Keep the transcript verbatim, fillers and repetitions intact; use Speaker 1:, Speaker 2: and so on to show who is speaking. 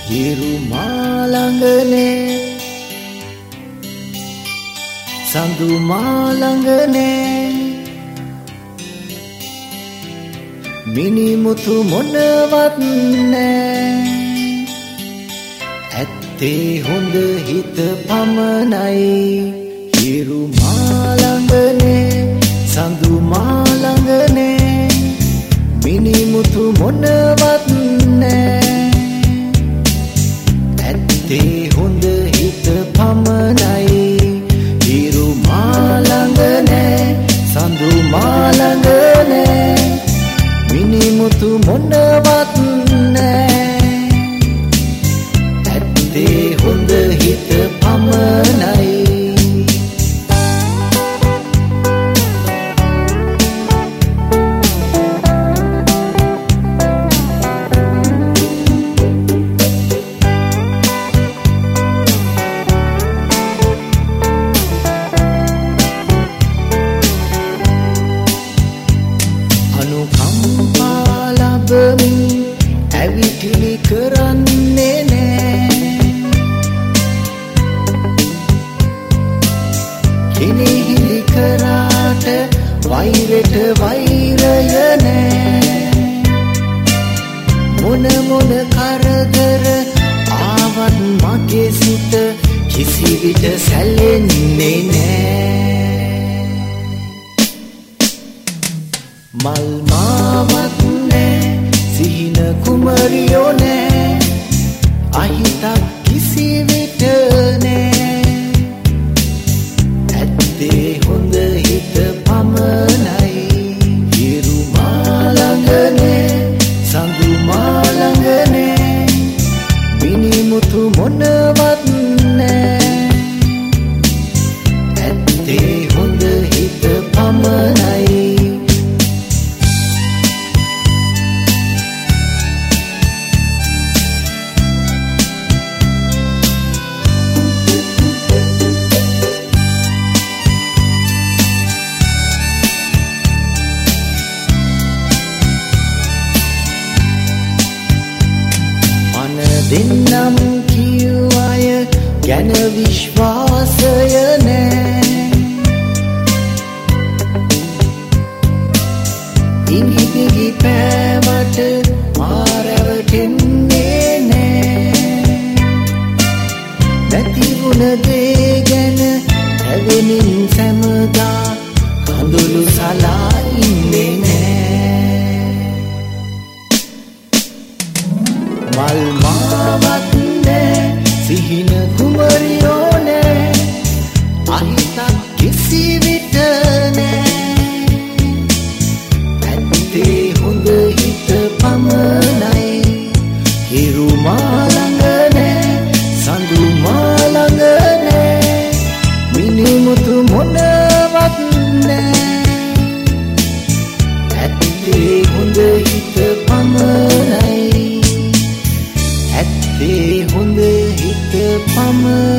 Speaker 1: හිරු මාළඟනේ සඳු මාළඟනේ මිනිමුතු මොනවත් නෑ ඇත්තේ හොඳ හිත පමණයි හිරු මාළඟනේ සඳු මාළඟනේ මිනිමුතු මොනවත් නෑ ඇත්තේ හොඳ හිත පමණයි හිරු මාළඟනේ සඳු මාළඟනේ මිනිමුතු මොනවත් නෑ ඇත්තේ හොඳ හිත පමණයි ඇවිටිලි කරන්නේ නෑ කෙනෙහිලි කරාට වෛරෙට වෛරය නෑ මොන මොන කරදර ආවත් මගේ සිත කිසිවිට සැලෙන්නේ නෑ මල් මාවත් නෑ සිහින කුමරියෝ නෑ අහිතක් කිසිවිට නෑ ඇත්තේ හොඳ හිත පමණයි හිරු මාළඟනේ සඳු මාළඟනේ මිනිමුතු මොනවත් නෑ ඇත්තේ හොඳ හිත පමණයි දෙන්නම් කියූ අය ගැන විශ්වාසය නෑ ඉඟිබිඟි පෑවට මාරැවටෙන්නේ නෑ නැතිවුණ දේ ගැන ඇවෙනින් සැමදා කඳුළු සලා ඉන්නේ නෑ මල් මාවත් නෑ සිහින කුමරියෝ නෑ අහිතක් කිසිවිට නෑ ඇත්තේ හොඳ හිත පමණයි හිරු මාළඟනේ සඳු මාළඟනේ මිනිමුතු මොනවත් නෑ ඇත්තේ හොඳ හිත පමණයි ඇත්තේ හොඳ හිත පමණයි